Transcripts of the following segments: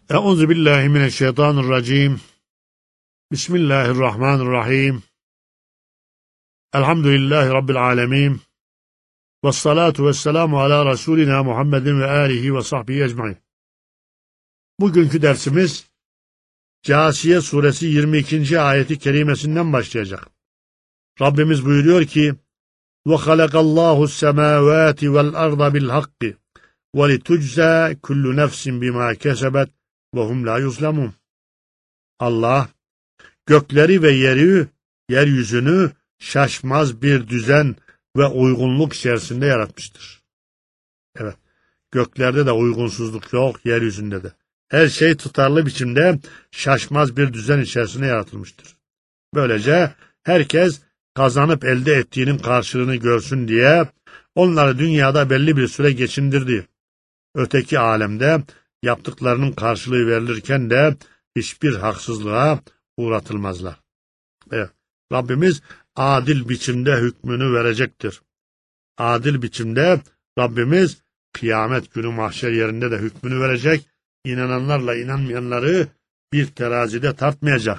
Euzubillahimineşşeytanirracim. Bismillahirrahmanirrahim. Elhamdülillahi Rabbil alemin. Vessalatu vesselamu ala Resulina Muhammedin ve alihi ve sahbihi ecmain. Bugünkü dersimiz Câsiye suresi 22. ayeti kerimesinden başlayacak. Rabbimiz buyuruyor ki: وَخَلَقَ اللّٰهُ السَّمَاوَاتِ وَالْأَرْضَ بِالْحَقِّ وَلِتُجْزَى كُلُّ نَفْسٍ بِمَا كَسَبَتْ وَهُمْ لَا يُظْلَمُونَ. Allah gökleri ve yeryüzünü şaşmaz bir düzen ve uygunluk içerisinde yaratmıştır. Evet, göklerde de uygunsuzluk yok, yeryüzünde de. Her şey tutarlı biçimde şaşmaz bir düzen içerisinde yaratılmıştır. Böylece herkes kazanıp elde ettiğinin karşılığını görsün diye onları dünyada belli bir süre geçindirdi. Öteki alemde yaptıklarının karşılığı verilirken de hiçbir haksızlığa uğratılmazlar. Evet, Rabbimiz adil biçimde hükmünü verecektir. Adil biçimde Rabbimiz kıyamet günü mahşer yerinde de hükmünü verecek. İnananlarla inanmayanları bir terazide tartmayacak.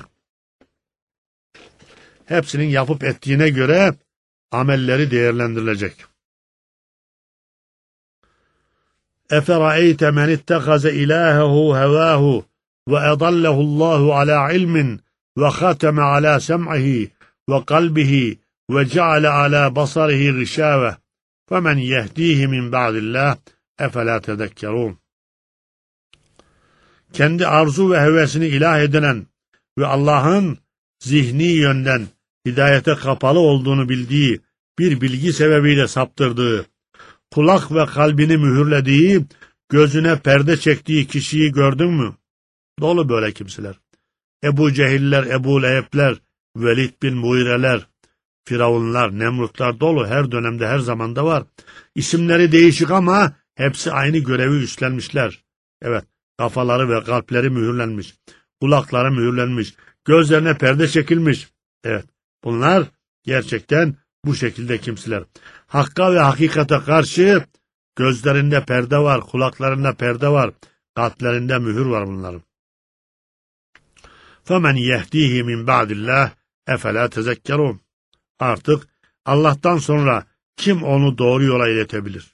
Hepsinin yapıp ettiğine göre amelleri değerlendirilecek. اَفَرَأَيْتَ مَنِ اتَّخَذَ إِلَٰهَهُ هَوَاهُ وَأَضَلَّهُ اللّٰهُ عَلَى عِلْمٍ وَخَتَمَ عَلَى سَمْعِهِ وَقَلْبِهِ وَجَعَلَ عَلَى بَصَرِهِ غِشَاوَةً فَمَنْ يَهْدِيهِ مِنْ بَعْدِ اللّٰهِ اَفَلَا تَذَكَّرُونَ. Kendi arzu ve hevesini ilah edinen ve Allah'ın zihni yönden hidayete kapalı olduğunu bildiği bir bilgi sebebiyle saptırdığı, kulak ve kalbini mühürlediği, gözüne perde çektiği kişiyi gördün mü? Dolu böyle kimseler. Ebu Cehiller, Ebu Lehebler, Velid bin Muireler, Firavunlar, Nemrutlar dolu, her dönemde her zamanda var. İsimleri değişik ama hepsi aynı görevi üstlenmişler. Evet, kafaları ve kalpleri mühürlenmiş, kulakları mühürlenmiş, gözlerine perde çekilmiş. Evet, bunlar gerçekten bu şekilde kimseler. Hakka ve hakikate karşı gözlerinde perde var, kulaklarında perde var, kalplerinde mühür var bunların. فَمَنْ يَهْدِيهِ مِنْ بَعْدِ اللّٰهِ اَفَلَا تَذَكَّرُونَ. Artık Allah'tan sonra kim onu doğru yola iletebilir?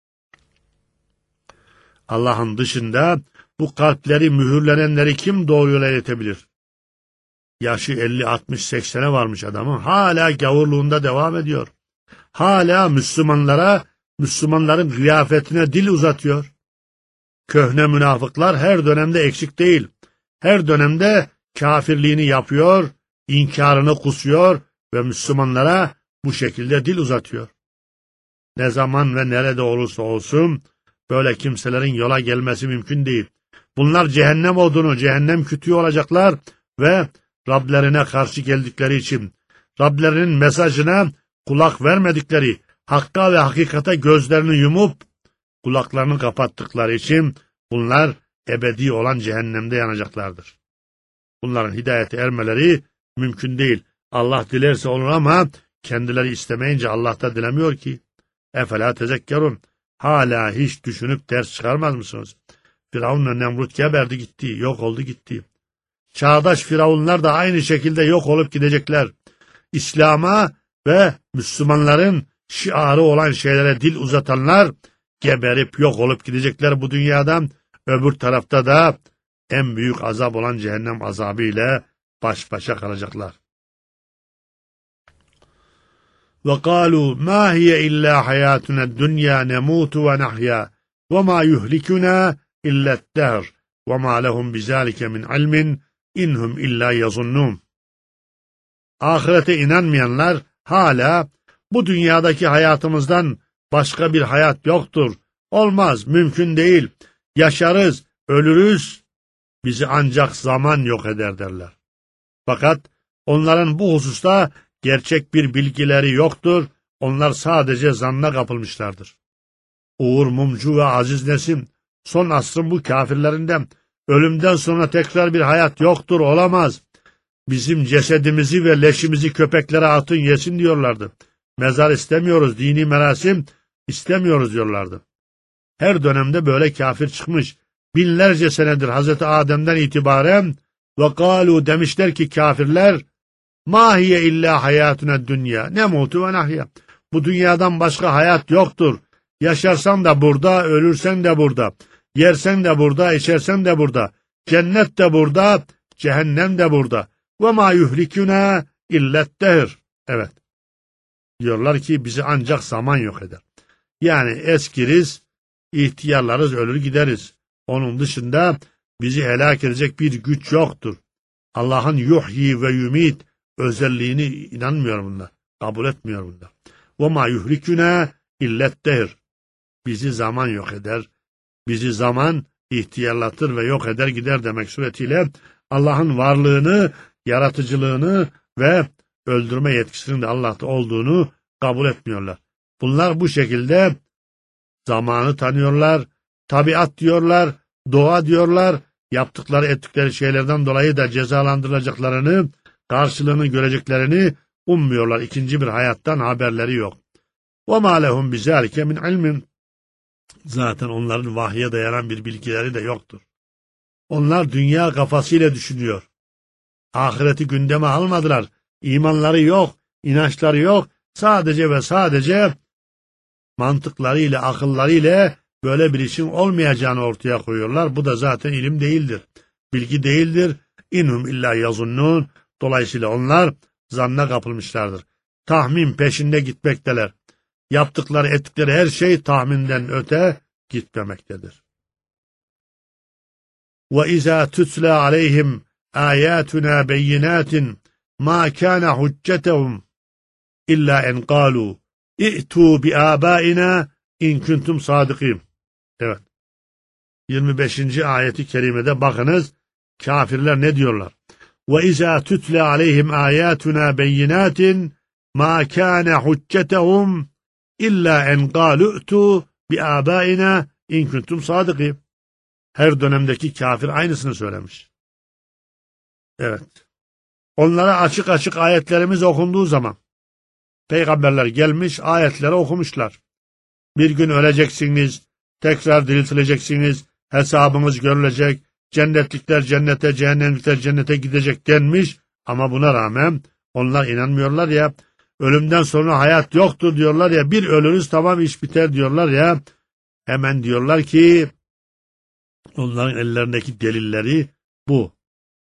Allah'ın dışında bu kalpleri mühürlenenleri kim doğru yola iletebilir? Yaşı 50, 60, 80'e varmış adamın. Hala gavurluğunda devam ediyor. Hala Müslümanların kıyafetine dil uzatıyor. Köhne münafıklar her dönemde eksik değil. Her dönemde kafirliğini yapıyor, inkarını kusuyor ve Müslümanlara bu şekilde dil uzatıyor. Ne zaman ve nerede olursa olsun böyle kimselerin yola gelmesi mümkün değil. Bunlar cehennem odunu, cehennem kütüğü olacaklar ve Rablerine karşı geldikleri için, Rablerinin mesajına kulak vermedikleri, hakka ve hakikate gözlerini yumup kulaklarını kapattıkları için bunlar ebedi olan cehennemde yanacaklardır. Bunların hidayete ermeleri mümkün değil. Allah dilerse olur ama kendileri istemeyince Allah da dilemiyor ki. Efela tezekkerun. Hala hiç düşünüp ders çıkarmaz mısınız? Firavun'la Nemrut geberdi gitti, yok oldu gitti. Çağdaş firavunlar da aynı şekilde yok olup gidecekler. İslam'a ve Müslümanların şiarı olan şeylere dil uzatanlar geberip yok olup gidecekler bu dünyadan. Öbür tarafta da en büyük azap olan cehennem azabı ile baş başa kalacaklar. وَقَالُوا مَا هِيَ إِلَّا حَيَاتُنَا الدُّنْيَا نَمُوتُ وَنَحْيَا وَمَا يُهْلِكُنَا إِلَّا الدَّهْرُ وَمَا لَهُمْ بِذَٰلِكَ مِنْ عِلْمٍ اِنْهُمْ إِلَّا يَظُنُّونَ. Ahirete inanmayanlar hala bu dünyadaki hayatımızdan başka bir hayat yoktur, olmaz, mümkün değil, yaşarız, ölürüz, bizi ancak zaman yok eder derler. Fakat onların bu hususta gerçek bir bilgileri yoktur, onlar sadece zanna kapılmışlardır. Uğur Mumcu ve Aziz Nesim, son asrın bu kafirlerinden, ölümden sonra tekrar bir hayat yoktur, olamaz. Bizim cesedimizi ve leşimizi köpeklere atın yesin diyorlardı. Mezar istemiyoruz, dini merasim istemiyoruz diyorlardı. Her dönemde böyle kafir çıkmış. binlerce senedir Hazreti Adem'den itibaren ve kalu demişler ki kafirler ma hiye illa hayatuna dünya ne mutu ve nahya. Bu dünyadan başka hayat yoktur. Yaşarsan da burada, ölürsen de burada. Yersen de burada, içersen de burada. Cennet de burada, cehennem de burada. Ve ma yuhlikuna illet dehir. Evet. Diyorlar ki bizi ancak zaman yok eder. Yani eskiriz, ihtiyarlarız, ölür gideriz. Onun dışında bizi helak edecek bir güç yoktur. Allah'ın yuhyi ve yumit özelliğini inanmıyor bunlar. Kabul etmiyor bunlar. وَمَا يُهْلِكُنَا اِلَّا الدَّهِرِ Bizi zaman yok eder. Bizi zaman ihtiyarlatır ve yok eder gider demek suretiyle Allah'ın varlığını, yaratıcılığını ve öldürme yetkisinin de Allah'ta olduğunu kabul etmiyorlar. Bunlar bu şekilde zamanı tanıyorlar, tabiat diyorlar, doğa diyorlar, yaptıkları ettikleri şeylerden dolayı da cezalandırılacaklarını, karşılığını göreceklerini ummuyorlar. İkinci bir hayattan haberleri yok. وَمَا لَهُمْ بِذَٰلِكَ مِنْ عِلْمٍ Zaten onların vahye dayanan bir bilgileri de yoktur. Onlar dünya kafasıyla düşünüyor. Ahireti gündeme almadılar. İmanları yok, inançları yok. Sadece ve sadece mantıklarıyla, akıllarıyla böyle bir işin olmayacağını ortaya koyuyorlar. Bu da zaten ilim değildir. Bilgi değildir. İnhum illa yazunnun. Dolayısıyla onlar zanna kapılmışlardır. Tahmin peşinde gitmekteler. Yaptıkları, ettikleri her şey tahminden öte gitmemektedir. وَإِذَا تُتْلَى عَلَيْهِمْ آيَاتُنَا بَيِّنَاتٍ مَا كَانَ حُجَّتَهُمْ إِلَّا اَنْ قَالُوا اِئْتُوا بِآبَائِنَا اِنْ كُنْتُمْ صَادِقِينَ Evet. 25. ayeti kerimede bakınız, kafirler ne diyorlar? وَإِذَا تُتْلَى عَلَيْهِمْ آيَاتُنَا بَيِّنَاتٍ مَا كَانَ حُجَّتَهُمْ İlla en قَالُؤْتُوا بِآبَائِنَا اِنْ كُنْتُمْ صَادِقِينَ Her dönemdeki kafir aynısını söylemiş. Evet. Onlara açık açık ayetlerimiz okunduğu zaman peygamberler gelmiş, ayetleri okumuşlar. Bir gün öleceksiniz, tekrar diriltileceksiniz, hesabınız görülecek, cennetlikler cennete, cehennemlikler cennete gidecek denmiş ama buna rağmen onlar inanmıyorlar ya. Ölümden sonra hayat yoktur diyorlar ya, bir ölürüz tamam iş biter diyorlar ya, hemen diyorlar ki onların ellerindeki delilleri bu.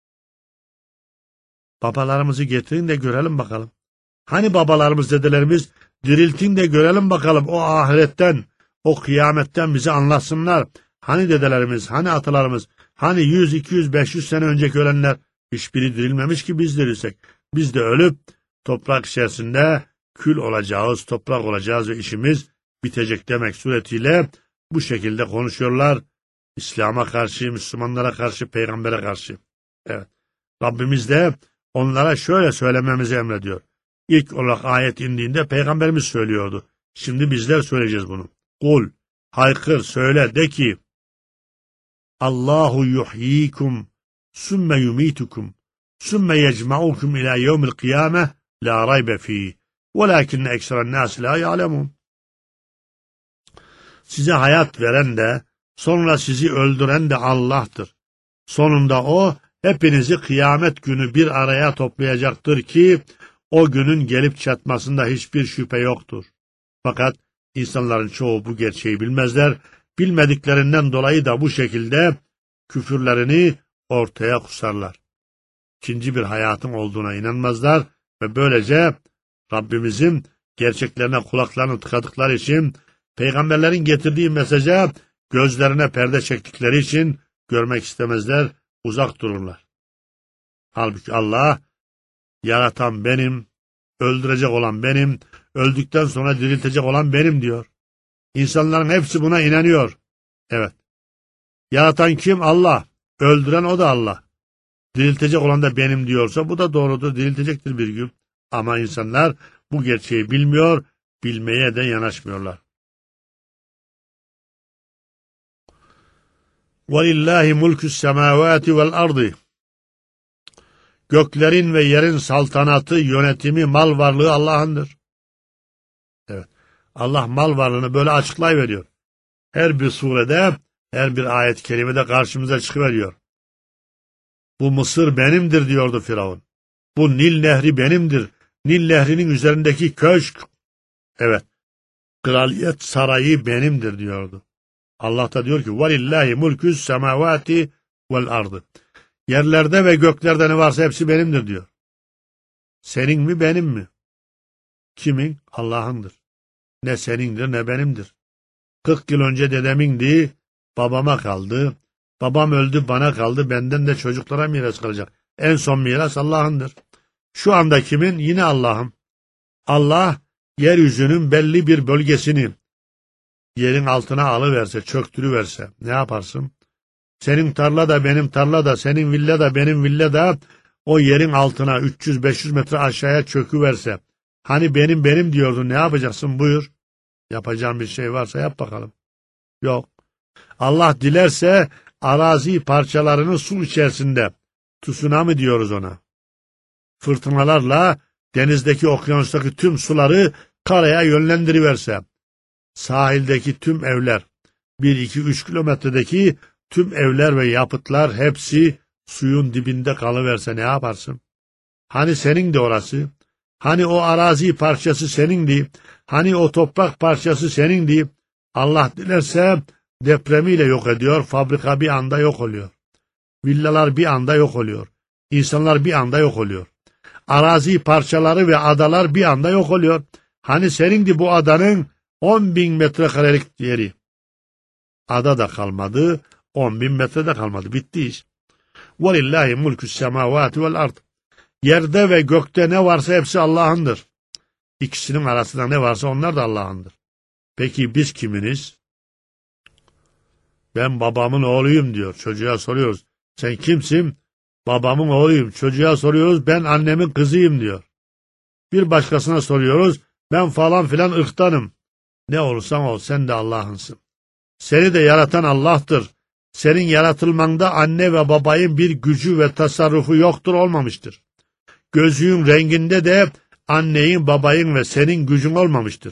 Babalarımızı getirin de görelim bakalım. Hani babalarımız, dedelerimiz diriltin de görelim bakalım o ahiretten, o kıyametten bize anlatsınlar. Hani dedelerimiz, hani atalarımız, hani 100, 200, 500 sene önceki ölenler hiçbiri dirilmemiş ki biz dirilsek. Biz de ölüp toprak içerisinde kül olacağız, toprak olacağız ve işimiz bitecek demek suretiyle bu şekilde konuşuyorlar. İslam'a karşı, Müslümanlara karşı, peygambere karşı. Evet. Rabbimiz de onlara şöyle söylememizi emrediyor. İlk olarak ayet indiğinde peygamberimiz söylüyordu. Şimdi bizler söyleyeceğiz bunu. Kul, haykır, söyle, de ki Allahu yuhyikum sümme yumitukum sümme yecma'ukum ila yevmil kıyame la raybe fîh velakinne ekseren nâs la ya'lemûn. Size hayat veren de sonra sizi öldüren de Allah'tır. Sonunda o hepinizi kıyamet günü bir araya toplayacaktır ki o günün gelip çatmasında hiçbir şüphe yoktur. Fakat insanların çoğu bu gerçeği bilmezler. Bilmediklerinden dolayı da bu şekilde küfürlerini ortaya kusarlar. İkinci bir hayatın olduğuna inanmazlar ve böylece Rabbimizin gerçeklerine kulaklarını tıkadıkları için, peygamberlerin getirdiği mesaja gözlerine perde çektikleri için görmek istemezler, uzak dururlar. Halbuki Allah, yaratan benim, öldürecek olan benim, öldükten sonra diriltecek olan benim diyor. İnsanların hepsi buna inanıyor. Evet. Yaratan kim? Allah. Öldüren o da Allah. Diriltecek olan da benim diyorsa bu da doğrudur, diriltecektir bir gün. Ama insanlar bu gerçeği bilmiyor, bilmeye de yanaşmıyorlar. وَلِلَّهِ مُلْكُ السَّمَاوَاتِ وَالْأَرْضِ Göklerin ve yerin saltanatı, yönetimi, mal varlığı Allah'ındır. Evet. Allah mal varlığını böyle açıklayıveriyor. Her bir surede Her bir ayet-i kerimede karşımıza çıkıveriyor. Bu Mısır benimdir diyordu Firavun. Bu Nil Nehri benimdir. Nil Nehri'nin üzerindeki köşk, evet, kraliyet sarayı benimdir diyordu. Allah da diyor ki وَلِلَّهِ مُلْكُ السَّمَاوَاتِ وَالْاَرْضِ. Yerlerde ve göklerde ne varsa hepsi benimdir diyor. Senin mi benim mi? Kimin? Allah'ındır. Ne senindir ne benimdir. 40 yıl önce dedemindi, babama kaldı. Babam öldü, bana kaldı. Benden de çocuklara miras kalacak. En son miras Allah'ındır. Şu anda kimin? Yine Allah'ım. Allah yeryüzünün belli bir bölgesini yerin altına alıverse, çöktürüverse ne yaparsın? Senin tarla da benim tarla da, senin villa da benim villa da o yerin altına 300-500 metre aşağıya çöküverse, hani benim diyordun, ne yapacaksın? Buyur. Yapacağın bir şey varsa yap bakalım. Yok. Allah dilerse arazi parçalarını su içerisinde, tsunami diyoruz ona, fırtınalarla denizdeki, okyanustaki tüm suları karaya yönlendiriverse, sahildeki tüm evler, 1-2-3 kilometredeki tüm evler ve yapıtlar hepsi suyun dibinde kalıverse ne yaparsın? Hani senindi orası? Hani o arazi parçası senindi? Hani o toprak parçası senindi? Allah dilerse depremiyle yok ediyor, fabrika bir anda yok oluyor. Villalar bir anda yok oluyor. İnsanlar bir anda yok oluyor. Arazi parçaları ve adalar bir anda yok oluyor. Hani senindi bu adanın 10.000 metrekarelik yeri. Ada da kalmadı, 10.000 metre de kalmadı. Bitti iş. وَلِلَّهِ مُلْكُ السَّمَاوَاتِ وَالْاَرْضِ. Yerde ve gökte ne varsa hepsi Allah'ındır. İkisinin arasında ne varsa onlar da Allah'ındır. Peki biz kiminiz? Ben babamın oğluyum diyor. Çocuğa soruyoruz. Sen kimsin? Babamın oğluyum. Çocuğa soruyoruz. Ben annemin kızıyım diyor. Bir başkasına soruyoruz. Ben falan filan ırktanım. Ne olursan ol, sen de Allah'ınsın. Seni de yaratan Allah'tır. Senin yaratılmanda anne ve babayın bir gücü ve tasarrufu yoktur, olmamıştır. Gözlüğün renginde de annenin, babayın ve senin gücün olmamıştır.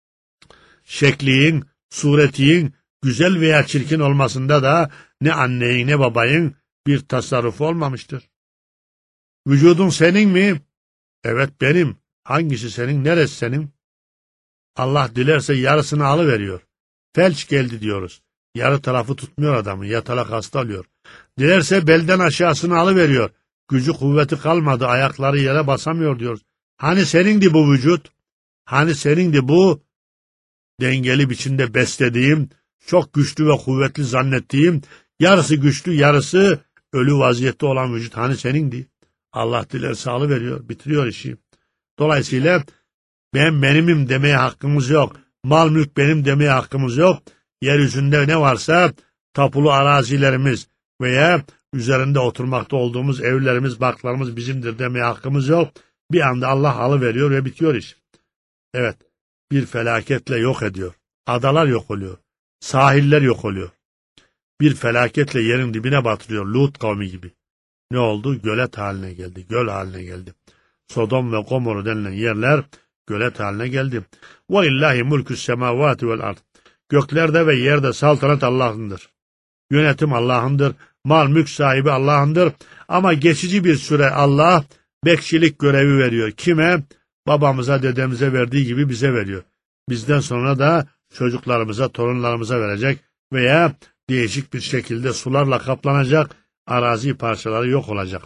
Şekliğin, suretiğin güzel veya çirkin olmasında da ne annenin ne babayın bir tasarrufu olmamıştır. Vücudun senin mi? Evet benim. Hangisi senin? Neresi senin? Allah dilerse yarısını alıveriyor. Felç geldi diyoruz. Yarı tarafı tutmuyor adamı. Yatalak hasta oluyor. Dilerse belden aşağısını alıveriyor. Gücü kuvveti kalmadı. Ayakları yere basamıyor diyoruz. Hani senindi bu vücut? Hani senindi bu dengeli biçimde beslediğim, çok güçlü ve kuvvetli zannettiğim, yarısı güçlü yarısı ölü vaziyette olan vücut hani senindi? Allah dilerse alıveriyor. Bitiriyor işi. Dolayısıyla benimim demeye hakkımız yok. Mal mülk benim demeye hakkımız yok. Yeryüzünde ne varsa tapulu arazilerimiz veya üzerinde oturmakta olduğumuz evlerimiz, barklarımız bizimdir demeye hakkımız yok. Bir anda Allah alıveriyor ve bitiyor iş. Evet, bir felaketle yok ediyor. Adalar yok oluyor. Sahiller yok oluyor. Bir felaketle yerin dibine batırıyor, Lut kavmi gibi. Ne oldu? Gölet haline geldi, göl haline geldi. Sodom ve Gomorra denilen yerler gölet haline geldi. وَلِلَّهِ مُلْكُ السَّمَاوَاتِ وَالْاَرْضِ. Göklerde ve yerde saltanat Allah'ındır. Yönetim Allah'ındır. Mal mülk sahibi Allah'ındır. Ama geçici bir süre Allah bekçilik görevi veriyor. Kime? Babamıza, dedemize verdiği gibi bize veriyor. Bizden sonra da çocuklarımıza, torunlarımıza verecek veya değişik bir şekilde sularla kaplanacak, arazi parçaları yok olacak.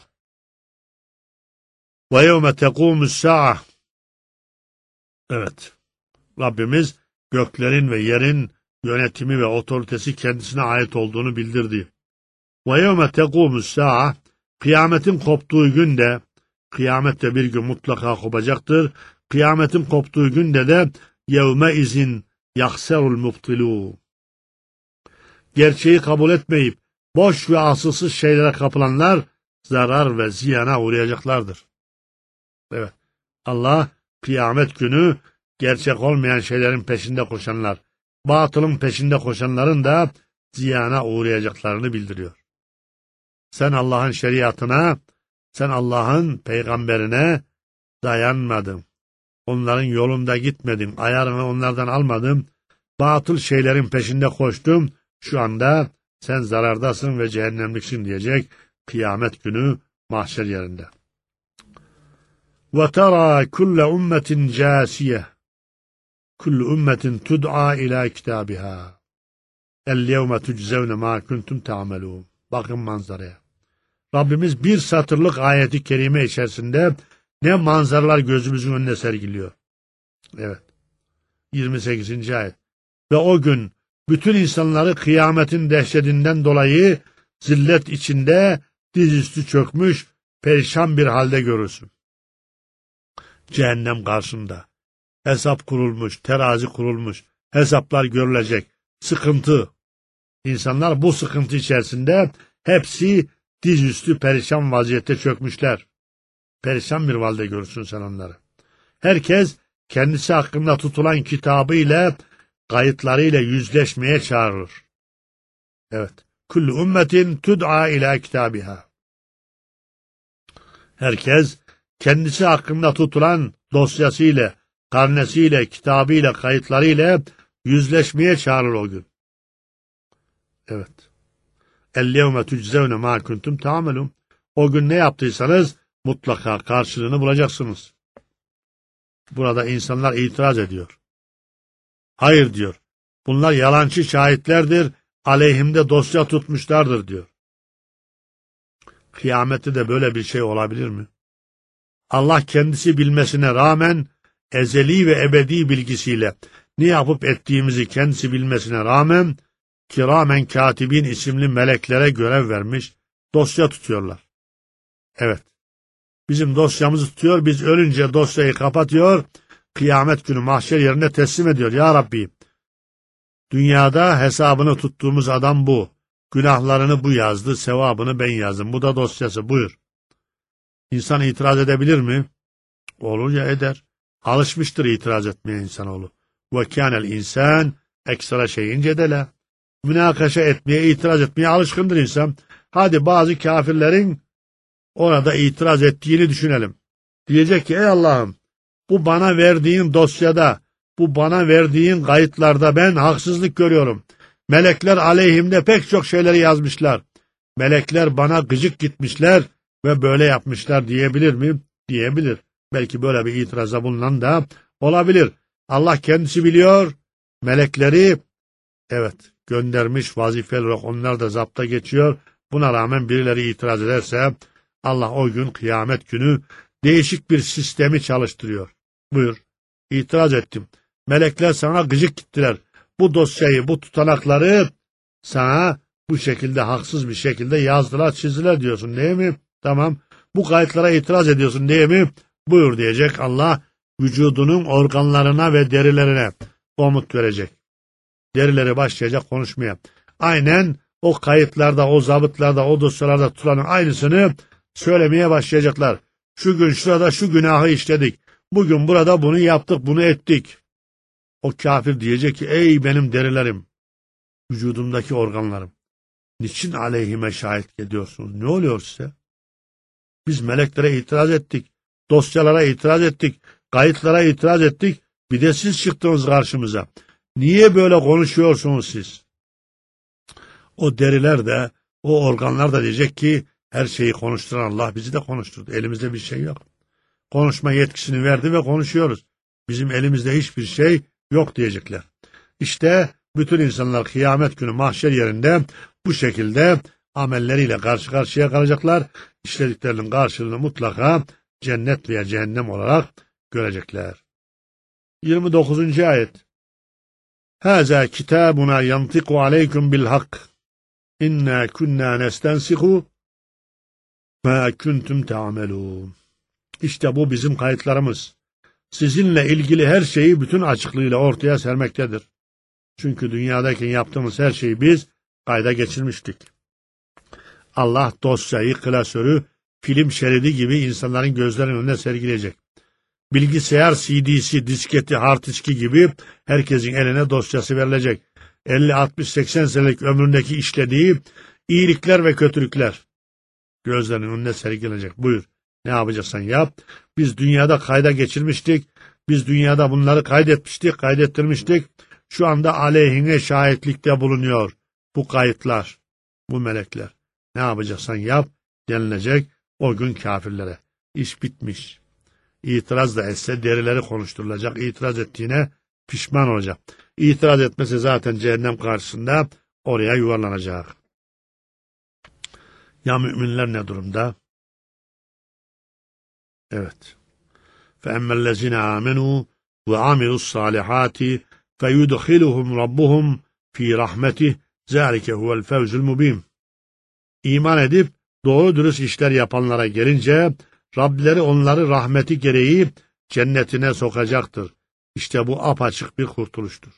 وَيَوْمَ تَقُومُ السَّاعَةِ. Evet, Rabbimiz göklerin ve yerin yönetimi ve otoritesi kendisine ait olduğunu bildirdi. وَيَوْمَ تَقُومُ السَّاعَةِ. Kıyametin koptuğu günde, kıyamet de bir gün mutlaka kopacaktır. Kıyametin koptuğu günde de yevme izin yakserul mubtilû. Gerçeği kabul etmeyip boş ve asılsız şeylere kapılanlar zarar ve ziyana uğrayacaklardır. Evet, Allah kıyamet günü gerçek olmayan şeylerin peşinde koşanlar, batılın peşinde koşanların da ziyana uğrayacaklarını bildiriyor. Sen Allah'ın şeriatına, sen Allah'ın peygamberine dayanmadın. Onların yolunda gitmedin, ayarını onlardan almadın. Batıl şeylerin peşinde koştun. Şu anda Sen zarardasın ve cehennemliksin diyecek kıyamet günü mahşer yerinde. وَتَرَى كُلَّ أُمَّةٍ جَاسِيَةٍ كُلُّ أُمَّةٍ تُدْعَى إِلَى كِتَابِهَا الْيَوْمَ تُجْزَوْنَ مَا كُنْتُمْ تَعْمَلُونَ. Bakın manzaraya. Rabbimiz bir satırlık ayeti kerime içerisinde ne manzaralar gözümüzün önüne sergiliyor. Evet. 28. ayet. Ve o gün bütün insanları kıyametin dehşetinden dolayı zillet içinde dizüstü çökmüş, perişan bir halde görürsün. Cehennem karşında. Hesap kurulmuş, terazi kurulmuş, hesaplar görülecek. Sıkıntı. İnsanlar bu sıkıntı içerisinde hepsi dizüstü perişan vaziyette çökmüşler. Perişan bir halde görürsün sen onları. Herkes kendisi hakkında tutulan kitabı ile kayıtlarıyla yüzleşmeye çağrılır. Evet. Kullu ümmetin tud'a ila kitabiha. Herkes kendisi hakkında tutulan dosyasıyla, karnesiyle, kitabıyla, kayıtlarıyla yüzleşmeye çağrılır o gün. Evet. El-yevme tüczevne mâ kuntum ta'melun. O gün ne yaptıysanız mutlaka karşılığını bulacaksınız. Burada insanlar itiraz ediyor. Hayır diyor. Bunlar yalancı şahitlerdir, aleyhimde dosya tutmuşlardır diyor. Kıyamette de böyle bir şey olabilir mi? Allah kendisi bilmesine rağmen ezeli ve ebedi bilgisiyle ne yapıp ettiğimizi kendisi bilmesine rağmen kiramen katibin isimli meleklere görev vermiş, dosya tutuyorlar. Evet. Bizim dosyamızı tutuyor, biz ölünce dosyayı kapatıyor, kıyamet günü mahşer yerine teslim ediyor. Ya Rabbi, dünyada hesabını tuttuğumuz adam bu. Günahlarını bu yazdı, sevabını ben yazdım. Bu da dosyası, buyur. İnsan itiraz edebilir mi? Olur ya eder. Alışmıştır itiraz etmeye insanoğlu. وَكَانَ الْاِنْسَانِ ekstra şeyin cedele. Münakaşa etmeye, itiraz etmeye alışkındır insan. Hadi bazı kafirlerin orada itiraz ettiğini düşünelim. Diyecek ki ey Allah'ım, bu bana verdiğin dosyada, bu bana verdiğin kayıtlarda ben haksızlık görüyorum. Melekler aleyhimde pek çok şeyleri yazmışlar. Melekler bana gıcık gitmişler ve böyle yapmışlar diyebilir mi? Diyebilir. Belki böyle bir itiraza bulunan da olabilir. Allah kendisi biliyor. Melekleri evet göndermiş vazifeli olarak onlar da zapta geçiyor. Buna rağmen birileri itiraz ederse Allah o gün kıyamet günü değişik bir sistemi çalıştırıyor. Buyur. İtiraz ettim. Melekler sana gıcık gittiler. Bu dosyayı, bu tutanakları sana bu şekilde haksız bir şekilde yazdılar, çizdiler diyorsun değil mi? Tamam. Bu kayıtlara itiraz ediyorsun değil mi? Buyur diyecek Allah vücudunun organlarına ve derilerine komut verecek. Derileri başlayacak konuşmaya. Aynen o kayıtlarda, o zabıtlarda, o dosyalarda tutulanın aynısını söylemeye başlayacaklar. Şu gün şurada şu günahı işledik. Bugün burada bunu yaptık, bunu ettik. O kafir diyecek ki ey benim derilerim, vücudumdaki organlarım. Niçin aleyhime şahit ediyorsunuz? Ne oluyor size? Biz meleklere itiraz ettik, dosyalara itiraz ettik, kayıtlara itiraz ettik. Bir de siz çıktınız karşımıza. Niye böyle konuşuyorsunuz siz? O deriler de, o organlar da diyecek ki her şeyi konuşturan Allah bizi de konuşturdu. Elimizde bir şey yok. Konuşma yetkisini verdi ve konuşuyoruz. Bizim elimizde hiçbir şey yok diyecekler. İşte bütün insanlar kıyamet günü mahşer yerinde bu şekilde amelleriyle karşı karşıya kalacaklar. İşlediklerinin karşılığını mutlaka cennet veya cehennem olarak görecekler. 29. ayet. Hâzâ kitâbuna yantiku aleyküm bil hak. İnnâ kunnâ nestensihu mâ kuntum ta'melûn. İşte bu bizim kayıtlarımız. Sizinle ilgili her şeyi bütün açıklığıyla ortaya sermektedir. Çünkü dünyadayken yaptığımız her şeyi biz kayda geçirmiştik. Allah dosyayı, klasörü, film şeridi gibi insanların gözlerinin önüne sergileyecek. Bilgisayar CD'si, disketi, hard diski gibi herkesin eline dosyası verilecek. 50, 60, 80 senelik ömründeki işlediği iyilikler ve kötülükler gözlerinin önüne sergilenecek. Buyur. Ne yapacaksan yap. Biz dünyada kayda geçirmiştik. Biz dünyada bunları kaydetmiştik, kaydettirmiştik. Şu anda aleyhine şahitlikte bulunuyor bu kayıtlar. bu melekler. Ne yapacaksan yap denilecek o gün kafirlere. İş bitmiş. İtiraz da etse derileri konuşturulacak. İtiraz ettiğine pişman olacak. İtiraz etmesi zaten cehennem karşısında oraya yuvarlanacak. Ya müminler ne durumda? Evet. فَاَمَّا الَّذِينَ آمَنُوا وَعَمِلُوا الصَّالِحَاتِ فَيُدْخِلُهُمْ رَبُّهُمْ فِي رَحْمَتِهِ ذَٰلِكَ هُوَ الْفَوْزُ الْمُبِينُ. İman edip doğru dürüst işler yapanlara gelince Rableri onları rahmeti gereği cennetine sokacaktır. İşte bu apaçık bir kurtuluştur.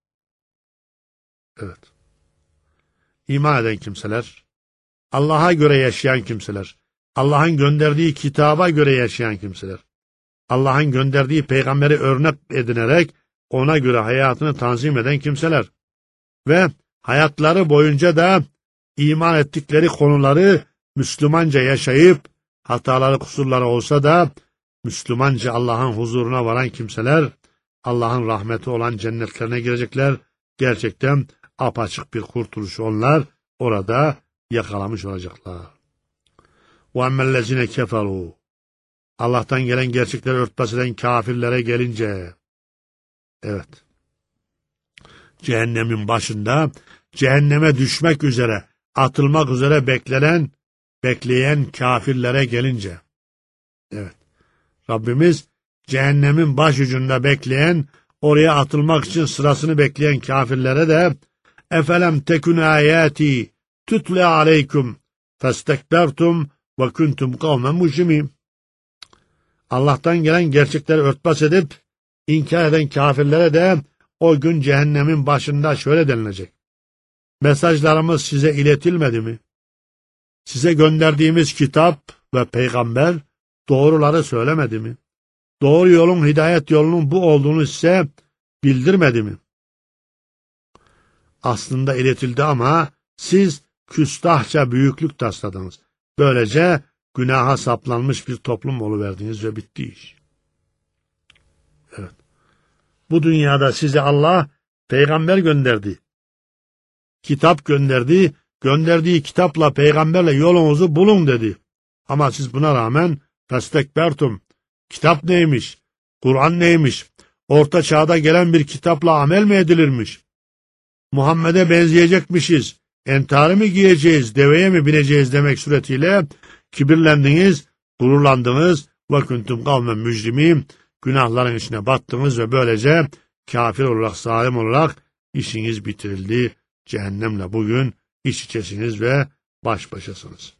Evet. İman eden kimseler, Allah'a göre yaşayan kimseler, Allah'ın gönderdiği kitaba göre yaşayan kimseler, Allah'ın gönderdiği peygamberi örnek edinerek ona göre hayatını tanzim eden kimseler ve hayatları boyunca da iman ettikleri konuları Müslümanca yaşayıp hataları kusurları olsa da Müslümanca Allah'ın huzuruna varan kimseler Allah'ın rahmeti olan cennetlerine girecekler. Gerçekten apaçık bir kurtuluş onlar orada yakalamış olacaklar. وَاَمَّا الَّذِينَ كَفَرُوا Allah'tan gelen gerçekleri örtbas eden kafirlere gelince, evet, cehennemin başında, cehenneme düşmek üzere, atılmak üzere bekleyen kafirlere gelince, evet, Rabbimiz cehennemin başucunda bekleyen, oraya atılmak için sırasını bekleyen kafirlere de اَفَلَمْ تَكُنْ آيَاتِي تُتْلَ عَلَيْكُمْ فَاسْتَكْبَرْتُمْ وَكُنْتُمْ قَوْمًا مُجْرِمِينَ. Allah'tan gelen gerçekleri örtbas edip inkar eden kafirlere de o gün cehennemin başında şöyle denilecek: mesajlarımız size iletilmedi mi? Size gönderdiğimiz kitap ve peygamber doğruları söylemedi mi? Doğru yolun, hidayet yolunun bu olduğunu size bildirmedi mi? Aslında iletildi ama siz küstahça büyüklük tasladınız. Böylece günaha saplanmış bir toplum oluverdiniz ve bitti iş. Evet. Bu dünyada size Allah peygamber gönderdi. Kitap gönderdi. Gönderdiği kitapla, peygamberle yolunuzu bulun dedi. Ama siz buna rağmen festekbertum. Kitap neymiş? Kur'an neymiş? Orta çağda gelen bir kitapla amel mi edilirmiş? Muhammed'e benzeyecekmişiz. Entari mi giyeceğiz, deveye mi bineceğiz demek suretiyle kibirlendiniz, gururlandınız ve kuntum kavmen mücrimîn, günahların içine battınız ve böylece kafir olarak, zalim olarak işiniz bitirildi. Cehennemle bugün iç içesiniz ve baş başasınız.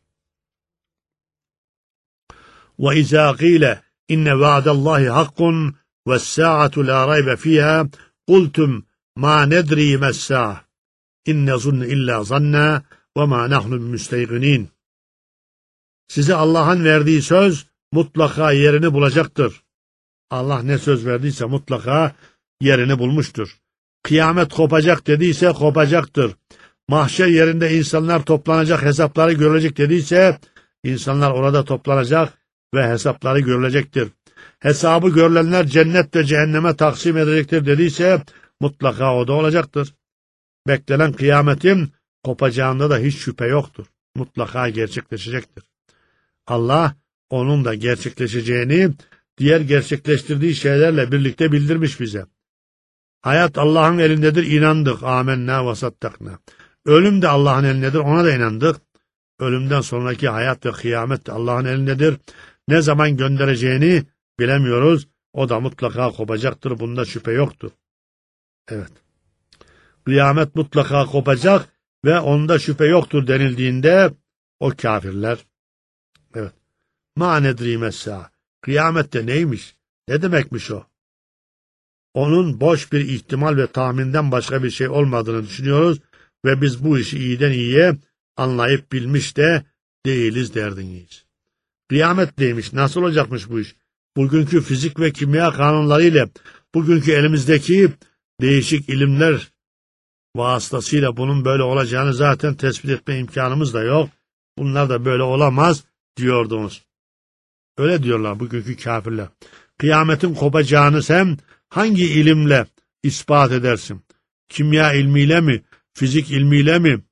وَإِذَا قِيلَ إِنَّ وَعْدَ اللّٰهِ حَقٌّ وَالسَّاعَةُ لَا رَيْبَ فِيهَا قُلْتُمْ مَا نَدْرِي مَا السَّاعَةُ إِنْ نَظُنُّ إِلَّا ظَنًّا وَمَا نَحْنُ بِمُسْتَيْقِنِينَ. Size Allah'ın verdiği söz mutlaka yerini bulacaktır. Allah ne söz verdiyse mutlaka yerini bulmuştur. Kıyamet kopacak dediyse kopacaktır. Mahşer yerinde insanlar toplanacak, hesapları görülecek dediyse insanlar orada toplanacak ve hesapları görülecektir. Hesabı görülenler cennet ve cehenneme taksim edecektir dediyse mutlaka o da olacaktır. Beklenen kıyametin kopacağında da hiç şüphe yoktur. Mutlaka gerçekleşecektir. Allah onun da gerçekleşeceğini diğer gerçekleştirdiği şeylerle birlikte bildirmiş bize. Hayat Allah'ın elindedir, inandık. Âmennâ ve sattaknâ. Ölüm de Allah'ın elindedir, ona da inandık. Ölümden sonraki hayat ve kıyamet de Allah'ın elindedir. Ne zaman göndereceğini bilemiyoruz. O da mutlaka kopacaktır. Bunda şüphe yoktur. Evet. Kıyamet mutlaka kopacak ve onda şüphe yoktur denildiğinde o kafirler, evet, mâ nedrî messâ, kıyamette neymiş, ne demekmiş o? Onun boş bir ihtimal ve tahminden başka bir şey olmadığını düşünüyoruz ve biz bu işi iyiden iyiye anlayıp bilmiş de değiliz derdiniz. Kıyamet neymiş, nasıl olacakmış bu iş? Bugünkü fizik ve kimya kanunlarıyla, bugünkü elimizdeki değişik ilimler vasıtasıyla bunun böyle olacağını zaten tespit etme imkanımız da yok. Bunlar da böyle olamaz diyordunuz. Öyle diyorlar bugünkü kafirler. Kıyametin kopacağını sen hangi ilimle ispat edersin? Kimya ilmiyle mi? Fizik ilmiyle mi?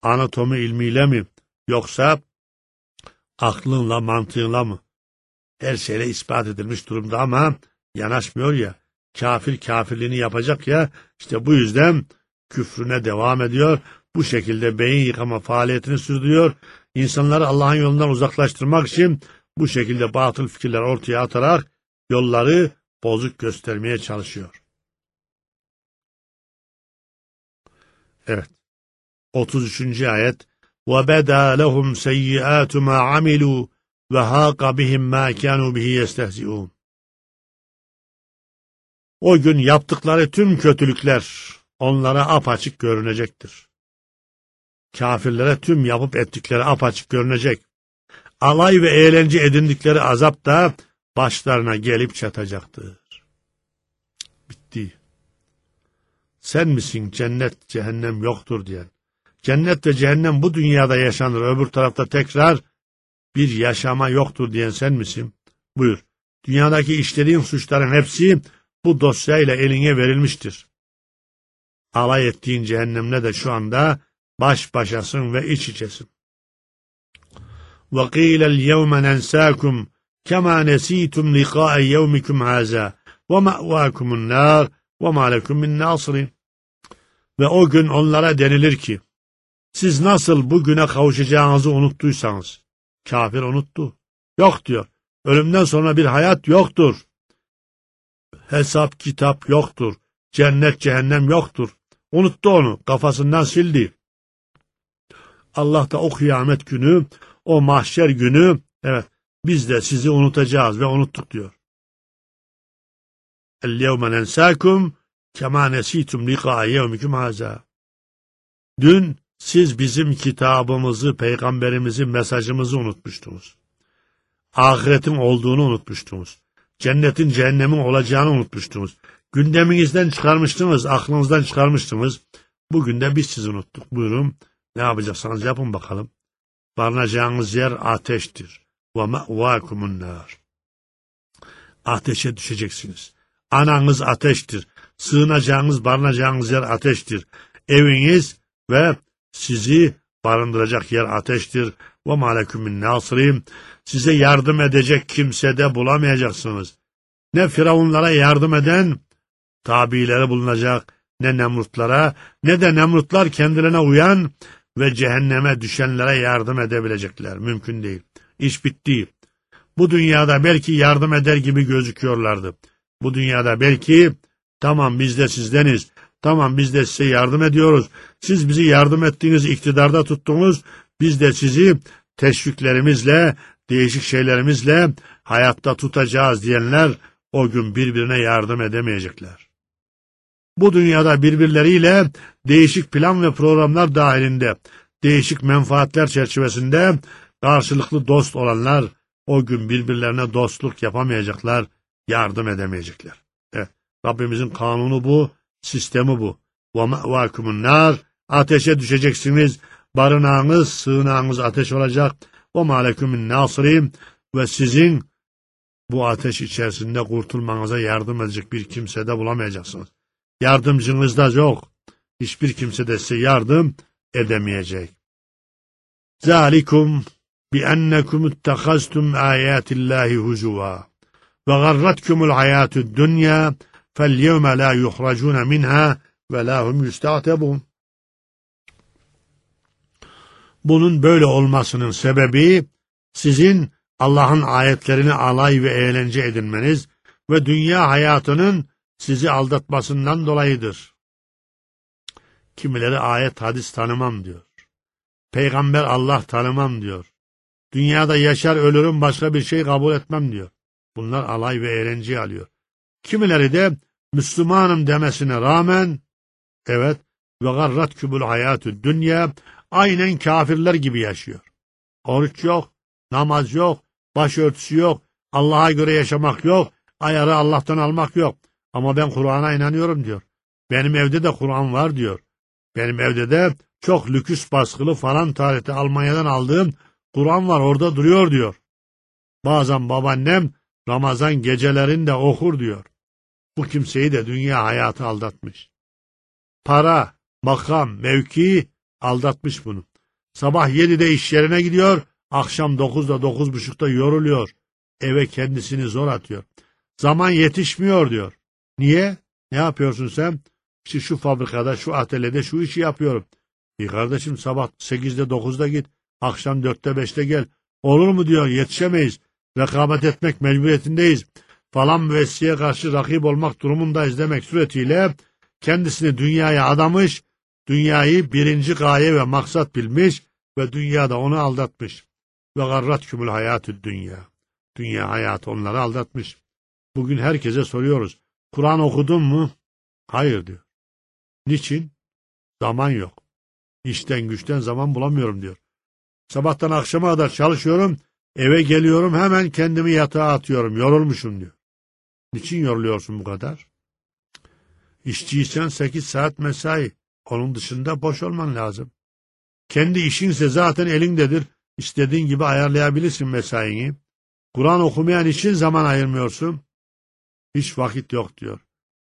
Anatomi ilmiyle mi? Yoksa aklınla, mantığınla mı? Her şeyle ispat edilmiş durumda ama yanaşmıyor ya. Kafir kafirliğini yapacak ya. İşte bu yüzden küfrüne devam ediyor. Bu şekilde beyin yıkama faaliyetini sürdürüyor. İnsanları Allah'ın yolundan uzaklaştırmak için bu şekilde batıl fikirler ortaya atarak yolları bozuk göstermeye çalışıyor. Evet. 33. ayet. وَبَدَا لَهُمْ سَيِّئَاتُ مَا عَمِلُوا وَهَاقَ بِهِمْ مَا كَانُوا بِهِ يَسْتَهْزِئُونَ. O gün yaptıkları tüm kötülükler onlara apaçık görünecektir. Kafirlere tüm yapıp ettikleri apaçık görünecek. Alay ve eğlence edindikleri azap da başlarına gelip çatacaktır. Bitti. Sen misin cennet cehennem yoktur diyen? Cennet ve cehennem bu dünyada yaşanır, öbür tarafta tekrar bir yaşama yoktur diyen sen misin? Buyur. Dünyadaki işlediğin suçların hepsi bu dosyayla eline verilmiştir. Alay ettiğin cehennemle de şu anda baş başasın ve iç içesin. وَقِيلَ الْيَوْمَ نَنْسَاكُمْ كَمَا نَسِيتُمْ لِقَاءَ يَوْمِكُمْ هَذَا وَمَأْوَاكُمُ النَّارِ وَمَا لَكُمْ مِنْ نَاصِرٍ. Ve o gün onlara denilir ki, siz nasıl bugüne kavuşacağınızı unuttuysanız, kafir unuttu. Yok diyor, ölümden sonra bir hayat yoktur. Hesap kitap yoktur. Cennet cehennem yoktur. Unuttu onu, kafasından sildi. Allah da o kıyamet günü, o mahşer günü, evet, biz de sizi unutacağız ve unuttuk diyor. El-yevme nensâkum kemâ nesîtum liqâ'a yevmikum hâzâ. Dün siz bizim kitabımızı, peygamberimizi, mesajımızı unutmuştunuz. Ahiretin olduğunu unutmuştunuz. Cennetin, cehennemin olacağını unutmuştunuz. Gündeminizden çıkarmıştınız, aklınızdan çıkarmıştınız. Bugün de biz sizi unuttuk. Buyurun, ne yapacaksanız yapın bakalım. Barınacağınız yer ateştir. وَمَأْوَاكُمُ النَّارِ. Ateşe düşeceksiniz. Ananız ateştir. Sığınacağınız, barınacağınız yer ateştir. Eviniz ve sizi barındıracak yer ateştir. وَمَا لَكُمْ مِنْ نَاصِرِينَ. Size yardım edecek kimse de bulamayacaksınız. Ne firavunlara yardım eden tabileri bulunacak, ne Nemrutlara, ne de Nemrutlar kendilerine uyan ve cehenneme düşenlere yardım edebilecekler. Mümkün değil. İş bitti. Bu dünyada belki yardım eder gibi gözüküyorlardı. Bu dünyada belki, tamam biz de sizdeniz, tamam biz de size yardım ediyoruz, siz bizi yardım ettiğiniz iktidarda tuttunuz, biz de sizi teşviklerimizle, değişik şeylerimizle hayatta tutacağız diyenler o gün birbirine yardım edemeyecekler. Bu dünyada birbirleriyle değişik plan ve programlar dahilinde, değişik menfaatler çerçevesinde karşılıklı dost olanlar o gün birbirlerine dostluk yapamayacaklar, yardım edemeyecekler. Evet, Rabbimizin kanunu bu, sistemi bu. وَمَأْوَاكُمُ النَّارِ. Ateşe düşeceksiniz, barınağınız, sığınağınız ateş olacak. وَمَا لَكُمْ مِنْ نَاصِرِينَ. Ve sizin bu ateş içerisinde kurtulmanıza yardım edecek bir kimse de bulamayacaksınız. Yardımcınız da yok. Hiçbir kimse de size yardım edemeyecek. ذَٰلِكُمْ بِأَنَّكُمُ اتَّخَذْتُمْ آيَاتِ اللّٰهِ هُزُوًا وَغَرَّتْكُمُ الْحَيَاةُ الدُّنْيَا فَالْيَوْمَ لَا يُخْرَجُونَ مِنْهَا وَلَا هُمْ يُسْتَعْتَبُونَ. Bunun böyle olmasının sebebi sizin Allah'ın ayetlerini alay ve eğlence edinmeniz ve dünya hayatının sizi aldatmasından dolayıdır. Kimileri ayet hadis tanımam diyor. Peygamber Allah tanımam diyor. Dünyada yaşar ölürüm, başka bir şey kabul etmem diyor. Bunlar alay ve eğlenceye alıyor. Kimileri de Müslümanım demesine rağmen evet ve garratkümül hayatü dünya, aynen kafirler gibi yaşıyor. Oruç yok, namaz yok, başörtüsü yok, Allah'a göre yaşamak yok, ayarı Allah'tan almak yok. Ama ben Kur'an'a inanıyorum diyor. Benim evde de Kur'an var diyor. Benim evde de çok lüküs baskılı falan tarihte Almanya'dan aldığım Kur'an var, orada duruyor diyor. Bazen babaannem Ramazan gecelerinde okur diyor. Bu kimseyi de dünya hayatı aldatmış. Para, makam, mevki aldatmış bunu. Sabah 7'de iş yerine gidiyor, akşam 9'da 9.30'da yoruluyor. Eve kendisini zor atıyor. Zaman yetişmiyor diyor. Niye? Ne yapıyorsun sen? İşte şu fabrikada, şu atölyede şu işi yapıyorum. Kardeşim sabah 8'de 9'da git, akşam 4'te 5'te gel. Olur mu diyor, yetişemeyiz. Rekabet etmek mecburiyetindeyiz. Falan müesseseye karşı rakip olmak durumundayız demek suretiyle kendisini dünyaya adamış, dünyayı birinci gaye ve maksat bilmiş ve dünyada onu aldatmış. Ve garratkümül hayatü dünya. Dünya hayatı onları aldatmış. Bugün herkese soruyoruz. Kur'an okudun mu? Hayır diyor. Niçin? Zaman yok. İşten güçten zaman bulamıyorum diyor. Sabahtan akşama kadar çalışıyorum, eve geliyorum hemen kendimi yatağa atıyorum, yorulmuşum diyor. Niçin yoruluyorsun bu kadar? İşçiysen 8 saat mesai, onun dışında boş olman lazım. Kendi işinse zaten elindedir, istediğin gibi ayarlayabilirsin mesaini. Kur'an okumayan için zaman ayırmıyorsun. Hiç vakit yok diyor.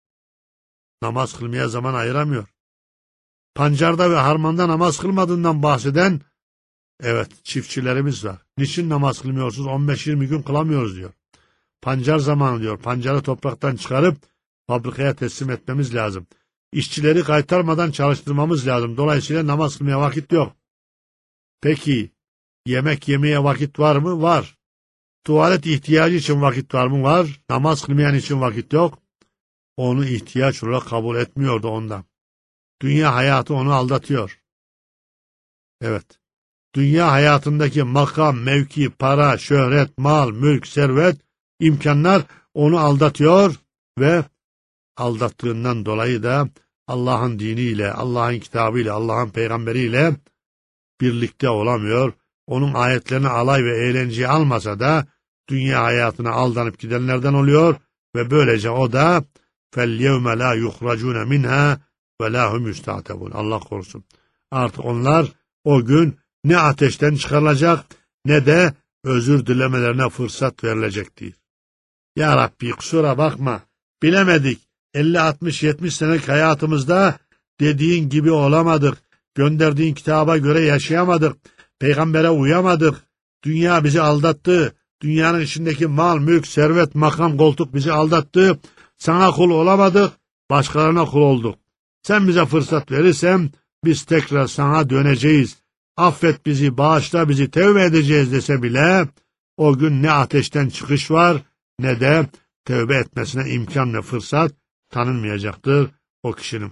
Namaz kılmaya zaman ayıramıyor. Pancarda ve harmanda namaz kılmadığından bahseden evet çiftçilerimiz var. Niçin namaz kılmıyorsunuz? 15-20 gün kılamıyoruz diyor. Pancar zamanı diyor. Pancarı topraktan çıkarıp fabrikaya teslim etmemiz lazım. İşçileri kaytarmadan çalıştırmamız lazım. Dolayısıyla namaz kılmaya vakit yok. Peki yemek yemeye vakit var mı? Var. Tuvalet ihtiyacı için vakit var mı? Var. Namaz kılmayan için vakit yok. Onu ihtiyaç olarak kabul etmiyordu ondan. Dünya hayatı onu aldatıyor. Evet. Dünya hayatındaki makam, mevki, para, şöhret, mal, mülk, servet, imkanlar onu aldatıyor ve aldattığından dolayı da Allah'ın diniyle, Allah'ın kitabıyla, Allah'ın peygamberiyle birlikte olamıyor. Onun ayetlerini alay ve eğlenceye almasa da dünya hayatına aldanıp gidenlerden oluyor ve böylece o da فَالْيَوْمَ لَا يُخْرَجُونَ مِنْهَا وَلَا هُمْ يُسْتَعْتَبُونَ. Allah korusun. Artık onlar o gün ne ateşten çıkarılacak ne de özür dilemelerine fırsat verilecek değil. Ya Rabbi kusura bakma, bilemedik. 50, 60, 70 senelik hayatımızda dediğin gibi olamadık. Gönderdiğin kitaba göre yaşayamadık. Peygambere uyamadık. Dünya bizi aldattı. Dünyanın içindeki mal, mülk, servet, makam, koltuk bizi aldattı. Sana kul olamadık, başkalarına kul olduk. Sen bize fırsat verirsen biz tekrar sana döneceğiz. Affet bizi, bağışla bizi, tevbe edeceğiz dese bile o gün ne ateşten çıkış var ne de tevbe etmesine imkan ve fırsat tanınmayacaktır o kişinin.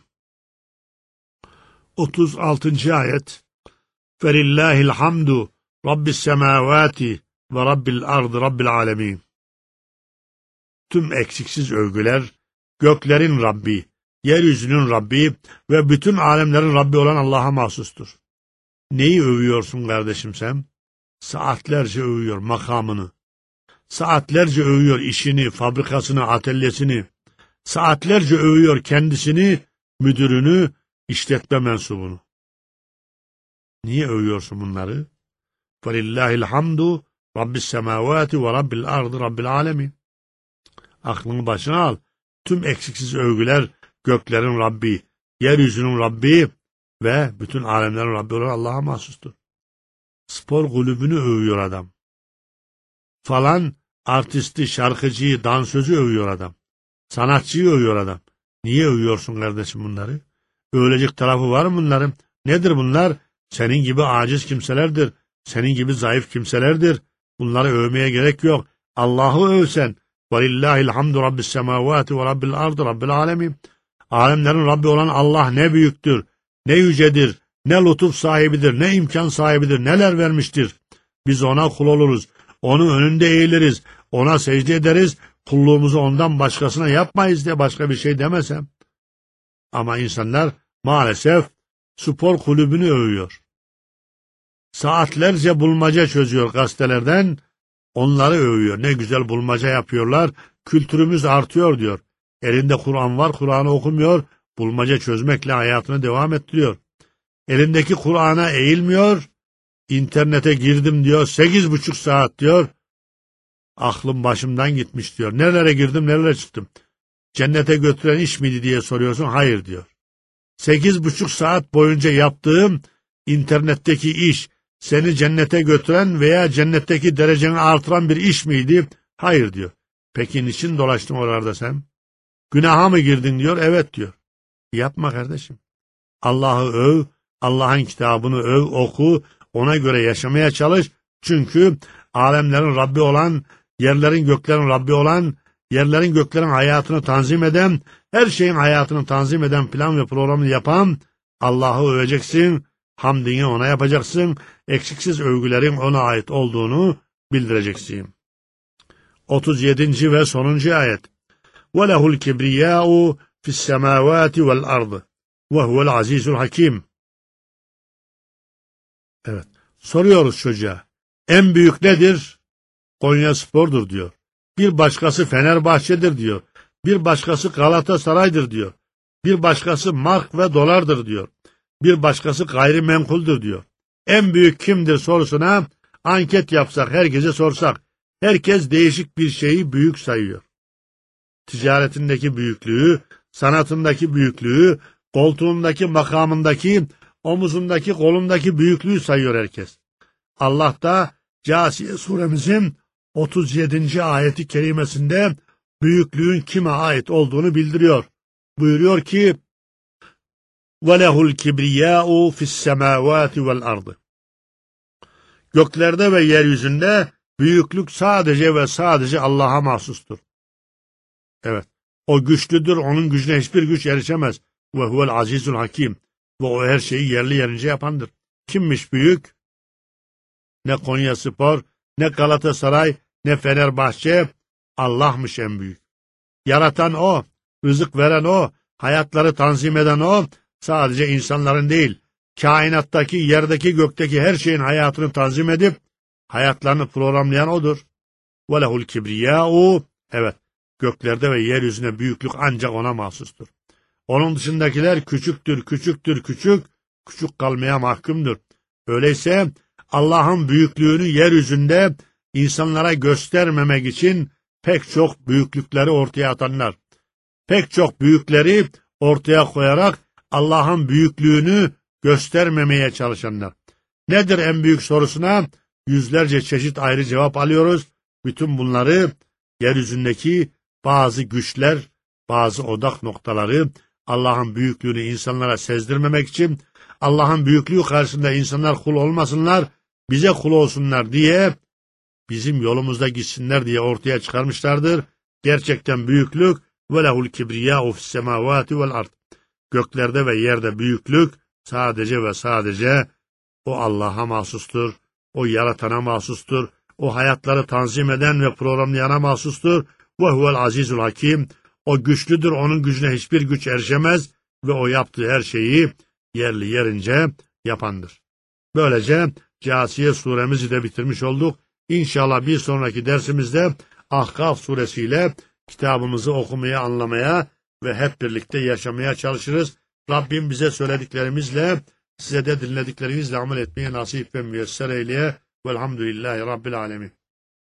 36. ayet فَلِلَّهِ الْحَمْدُ رَبِّ السَّمَاوَاتِ وَرَبِّ الْأَرْضِ رَبِّ الْعَالَمِينَ. Tüm eksiksiz övgüler göklerin Rabbi, yeryüzünün Rabbi ve bütün alemlerin Rabbi olan Allah'a mahsustur. Neyi övüyorsun kardeşim sen? Saatlerce övüyor makamını. Saatlerce övüyor işini, fabrikasını, atölyesini. Saatlerce övüyor kendisini, müdürünü, işletme mensubunu. Niye övüyorsun bunları? فَلِلَّهِ الْحَمْدُ رَبِّ السَّمَاوَاتِ وَرَبِّ الْأَرْضِ رَبِّ الْعَالَمِينَ. Aklını başına al. Tüm eksiksiz övgüler göklerin Rabbi, yeryüzünün Rabbi ve bütün alemlerin Rabbi olan Allah'a mahsustur. Spor kulübünü övüyor adam. Falan artisti, şarkıcıyı, dansözü övüyor adam. Sanatçıyı övüyor adam. Niye övüyorsun kardeşim bunları? Övülecek tarafı var mı bunların? Nedir bunlar? Senin gibi aciz kimselerdir. Senin gibi zayıf kimselerdir. Bunları övmeye gerek yok. Allah'ı övsen. وَلِلَّهِ الْحَمْدُ رَبِّ السَّمَاوَاتِ وَرَبِّ الْأَرْضِ رَبِّ الْعَالَمِينَ. Alemlerin Rabbi olan Allah ne büyüktür, ne yücedir, ne lütuf sahibidir, ne imkan sahibidir, neler vermiştir. Biz ona kul oluruz, onun önünde eğiliriz, ona secde ederiz, kulluğumuzu ondan başkasına yapmayız diye başka bir şey demesem. Ama insanlar maalesef spor kulübünü övüyor. Saatlerce bulmaca çözüyor gazetelerden, onları övüyor. Ne güzel bulmaca yapıyorlar, kültürümüz artıyor diyor. Elinde Kur'an var, Kur'an'ı okumuyor, bulmaca çözmekle hayatını devam ettiriyor. Elindeki Kur'an'a eğilmiyor, internete girdim diyor, 8,5 saat diyor, aklım başımdan gitmiş diyor. Nerelere girdim, nerelere çıktım? Cennete götüren iş miydi diye soruyorsun, hayır diyor. 8,5 saat boyunca yaptığım internetteki iş seni cennete götüren veya cennetteki dereceni artıran bir iş miydi? Hayır diyor. Peki niçin dolaştın oralarda sen? Günaha mı girdin diyor. Evet diyor. Yapma kardeşim. Allah'ı öv, Allah'ın kitabını öv, oku, ona göre yaşamaya çalış. Çünkü alemlerin Rabbi olan, yerlerin göklerin Rabbi olan, yerlerin göklerin hayatını tanzim eden, her şeyin hayatını tanzim eden plan ve programını yapan Allah'ı öveceksin, hamdini ona yapacaksın, eksiksiz övgülerin ona ait olduğunu bildireceksin. 37. ve sonuncu ayet. وَلَهُ الْكِبْرِيَاءُ فِي السَّمَاوَاتِ وَالْأَرْضِ وَهُوَ الْعَزِيزُ الْحَكِيمُ. Evet. Soruyoruz çocuğa. En büyük nedir? Konyaspor'dur diyor. Bir başkası Fenerbahçe'dir diyor. Bir başkası Galatasaray'dır diyor. Bir başkası mark ve dolardır diyor. Bir başkası gayrimenkuldür diyor. En büyük kimdir sorusuna anket yapsak, herkese sorsak, herkes değişik bir şeyi büyük sayıyor. Ticaretindeki büyüklüğü, sanatındaki büyüklüğü, koltuğundaki, makamındaki, omuzundaki, kolundaki büyüklüğü sayıyor herkes. Allah da Câsiye suremizin 37. ayeti kerimesinde büyüklüğün kime ait olduğunu bildiriyor. Buyuruyor ki وَلَهُ الْكِبْرِيَاءُ فِي السَّمَاوَاتِ وَالْأَرْضِ. Göklerde ve yeryüzünde büyüklük sadece ve sadece Allah'a mahsustur. Evet. O güçlüdür, onun gücüne hiçbir güç erişemez. Ve huvel azizul hakim. Ve o her şeyi yerli yerince yapandır. Kimmiş büyük? Ne Konyaspor, ne Galatasaray, ne Fenerbahçe. Allah'mış en büyük. Yaratan o, rızık veren o, hayatları tanzim eden o. Sadece insanların değil, kainattaki, yerdeki, gökteki her şeyin hayatını tanzim edip hayatlarını programlayan odur. Ve lehul kibriyâ'u. Evet. Göklerde ve yeryüzüne büyüklük ancak ona mahsustur. Onun dışındakiler küçüktür, küçük kalmaya mahkumdur. Öyleyse Allah'ın büyüklüğünü yeryüzünde insanlara göstermemek için pek çok büyüklükleri ortaya atanlar, pek çok büyükleri ortaya koyarak Allah'ın büyüklüğünü göstermemeye çalışanlar. Nedir en büyük sorusuna yüzlerce çeşit ayrı cevap alıyoruz. Bütün bunları yeryüzündeki bazı güçler, bazı odak noktaları Allah'ın büyüklüğünü insanlara sezdirmemek için, Allah'ın büyüklüğü karşısında insanlar kul olmasınlar, bize kul olsunlar diye, bizim yolumuzda gitsinler diye ortaya çıkarmışlardır. Gerçekten büyüklük ve lehul kibriyâ'u fissemâvâti vel ard. Göklerde ve yerde büyüklük sadece ve sadece o Allah'a mahsustur, o yaratana mahsustur, o hayatları tanzim eden ve programlayana mahsustur. Ve huvel azizul hakim. O güçlüdür, onun gücüne hiçbir güç erişemez ve o yaptığı her şeyi yerli yerince yapandır. Böylece Câsiye suremizi de bitirmiş olduk. İnşallah bir sonraki dersimizde Ahkaf suresiyle kitabımızı okumaya, anlamaya ve hep birlikte yaşamaya çalışırız. Rabbim bize söylediklerimizle, size de dinlediklerinizle amel etmeye nasip ve müyesser eyleye. Velhamdülillahi Rabbil alemin.